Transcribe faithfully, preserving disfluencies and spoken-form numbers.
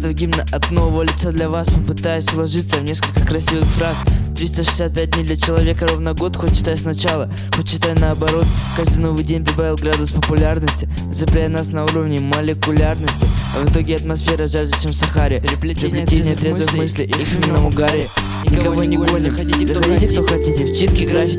куплетов гимна от нового лица для вас, попытаясь уложиться в несколько красивых фраз. Триста шестьдесят пять дней для человека ровно год, хоть читай сначала, хоть читай наоборот. Каждый новый день прибавил градус популярности, цепляя нас на уровне молекулярности. А в итоге атмосфера жарче, чем в Сахаре. Переплетение трезвых мыслей, их именно угаре. Никого не гоним, заходите кто хотите, в читки граффити.